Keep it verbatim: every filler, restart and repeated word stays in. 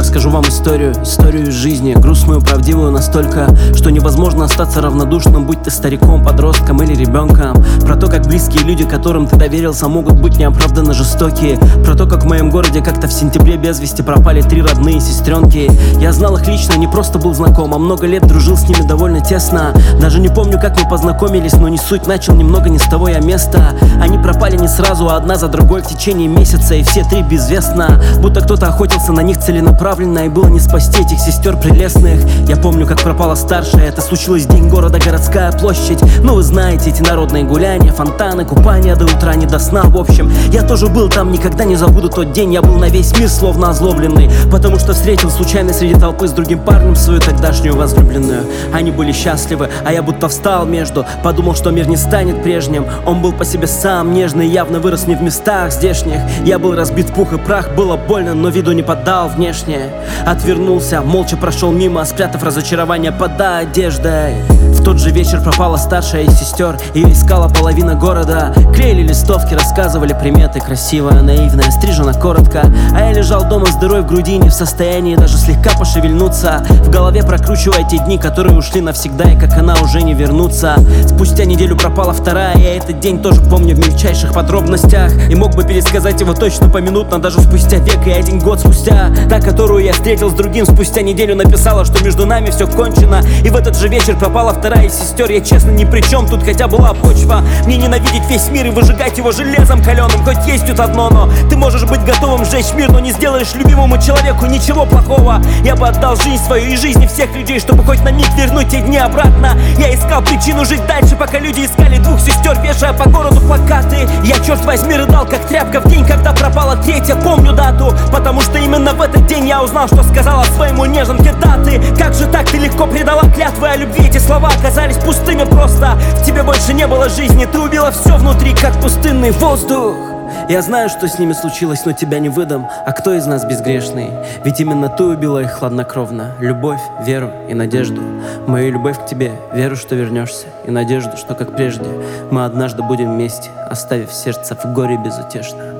расскажу вам историю, историю из жизни, грустную, правдивую настолько, что невозможно остаться равнодушным, будь ты стариком, подростком или ребенком. Про то, как близкие люди, которым ты доверился, могут быть неоправданно жестокие. Про то, как в моем городе как-то в сентябре без вести пропали три родные сестренки. Я знал их лично, не просто был знаком, а много лет дружил с ними довольно тесно. Даже не помню, как мы познакомились, но не суть, начал немного не с того я места. Они пропали не сразу, а одна за другой в течение месяца, и все три безвестно. Будто кто-то охотился на них целенаправленно, и было не спасти этих сестер прелестных. Я помню, как пропала старшая, это случилось в день города, городская площадь. Ну вы знаете, эти народные гуляния, фонтаны, купания до утра, не до сна. В общем, я тоже был там, никогда не забуду тот день. Я был на весь мир словно озлобленный, потому что встретил случайно среди толпы с другим парнем свою тогдашнюю возлюбленную. Они были счастливы, а я будто встал между. Подумал, что мир не станет прежним. Он был по себе сам нежный, явно вырос не в местах здешних. Я был разбит в пух и прах, было больно, но виду не подал внешне. Отвернулся, молча прошел мимо, спрятав разочарование под одеждой. В тот же вечер пропала старшая из сестер, ее искала половина города. Клеили листовки, рассказывали приметы, красивая, наивная, стрижена коротко. А я лежал дома с дырой в груди, не в состоянии даже слегка пошевельнуться. В голове прокручивая те дни, которые ушли навсегда, и как она уже не вернутся. Спустя неделю пропала вторая, я этот день тоже помню в мельчайших подробностях. И мог бы пересказать его точно поминутно, даже спустя век и один год спустя. Та, которую я встретил с другим спустя неделю, написала, что между нами все кончено. И в этот же вечер пропала вторая из сестер. Я честно ни при чем, тут хотя была почва. Мне ненавидеть весь мир и выжигать его железом каленым. Хоть есть тут одно но: ты можешь быть готовым сжечь мир, но не сделаешь любимому человеку ничего плохого. Я бы отдал жизнь свою и жизни всех людей, чтобы хоть на миг вернуть те дни обратно. Я искал причину жить дальше, пока люди искали двух сестер, вешая по городу плакаты. Я, черт возьми, рыдал как тряпка в день, когда пропала третья. Помню дату, потому что именно в этот день я узнал, что сказала своему неженке: да ты, как же так, ты легко предала клятвы о любви. Эти слова оказались пустыми просто. В тебе больше не было жизни, ты убила все внутри, как пустынный воздух. Я знаю, что с ними случилось, но тебя не выдам. А кто из нас безгрешный? Ведь именно ты убила их хладнокровно. Любовь, веру и надежду. Мою любовь к тебе, веру, что вернешься, и надежду, что, как прежде, мы однажды будем вместе, оставив сердце в горе безутешно.